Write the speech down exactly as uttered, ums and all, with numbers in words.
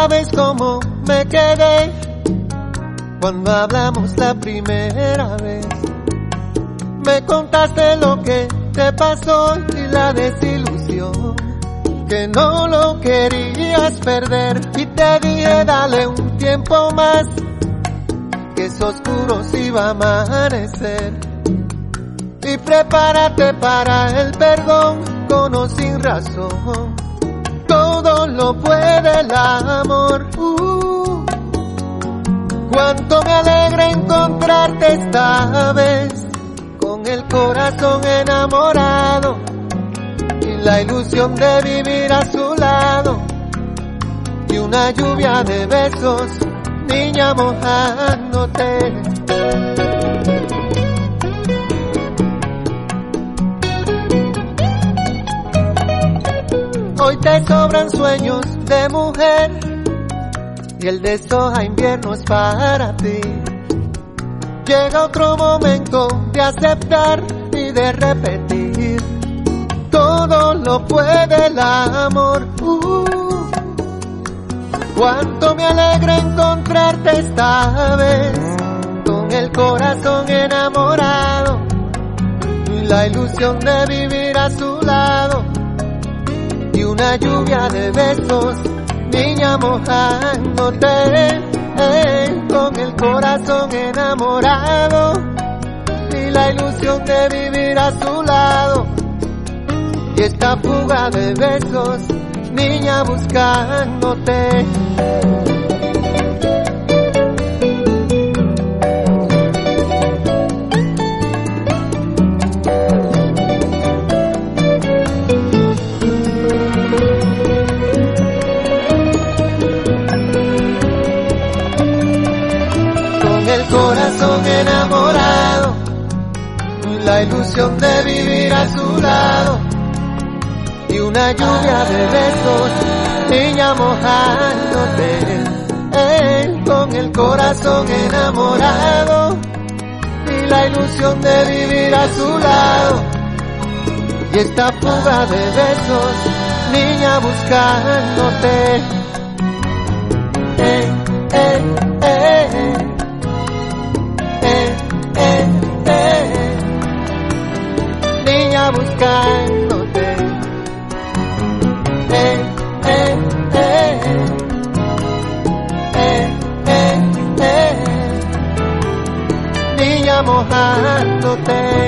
sabes cómo me quedé cuando hablamos la primera vez. Me contaste lo que te pasó y la desilusión, que no lo querías perder. Y te dije dale un tiempo más, que es oscuro si va a amanecer. Y prepárate para el perdón, con o sin razón. Todo lo puede el amor. Uh, cuánto me alegra encontrarte esta vez, con el corazón enamorado y la ilusión de vivir a su lado. Y una lluvia de besos, niña, mojándote. Hoy te sobran sueños de mujer y el deshoja inviernos para ti. Llega otro momento de aceptar y de repetir. Todo lo puede el amor. Uh, cuánto me alegra encontrarte esta vez, con el corazón enamorado y la ilusión de vivir a su lado. Y una lluvia de besos, niña, mojándote, eh, con el corazón enamorado y la ilusión de vivir a su lado. Y esta fuga de besos, niña, buscándote. Corazón enamorado, la ilusión de vivir a su lado. Y una lluvia de besos, niña, mojándote, eh, con el corazón enamorado y la ilusión de vivir a su lado. Y esta fuga de besos, niña, buscándote, eh, eh, eh, eh. Eh, eh, niña, buscándote, eh, eh, eh, eh, eh, eh, niña, mojándote.